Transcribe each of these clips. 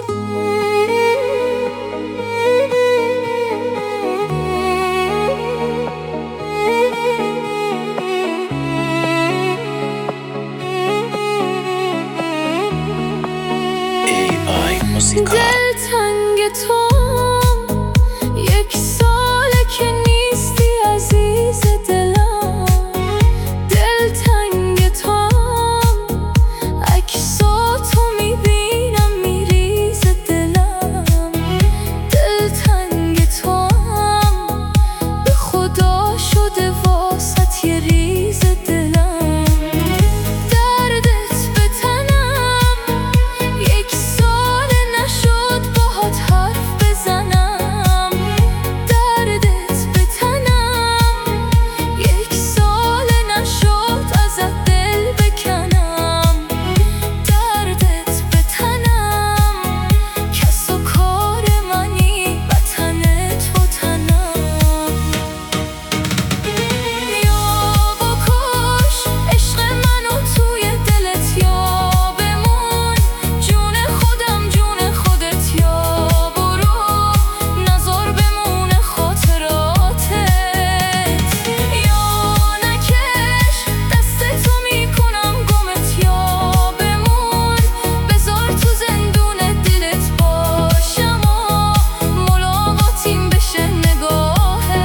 دلتنگ تو یک ساله که نیستی عزیز دلم. دلتنگ تو عکساتو میبینم میریز دلم. دلتنگ تو به خدا شده واسط یه ریز دلم. دردت به تنم یک سال نشد باهات حرف بزنم. دردت به تنم یک سال نشد ازت دل بکنم. دردت به تنم کس و کار منی وطن تو تنم. یا بکش عشق منو توی دلت یا بمون جون خودم جون خودت یا برو نذار بمونه خاطراتت. یا نکش دستتو میکنم گمت یا بمون بذار تو زندون دلت باشم و ملاقاتیم بشه نگاهت.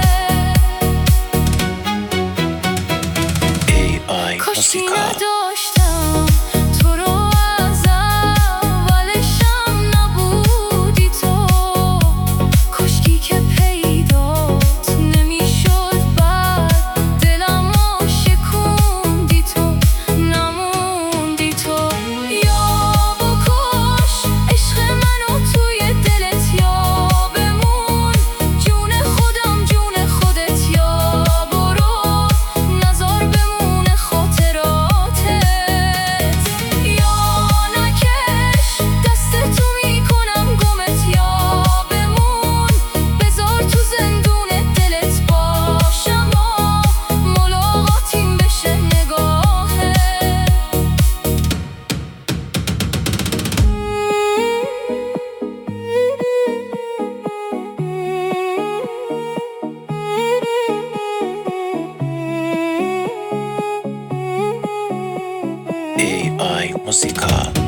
کاشکی نداشتم تو رو از اولشم نبودی تو. کاشکی که پیدات نمیشد بعد دلمو شکوندی تو نموندی تو. یا بکش عشق منو توی دلت یا بمون جون خودم جون خودت یا برو نذار بمونه خاطراتت. یا نکش دستتو میکنم گمت یا بمون بذار تو زندون دلت باشم و ملاقاتیم بشه نگاهت. AI Musica.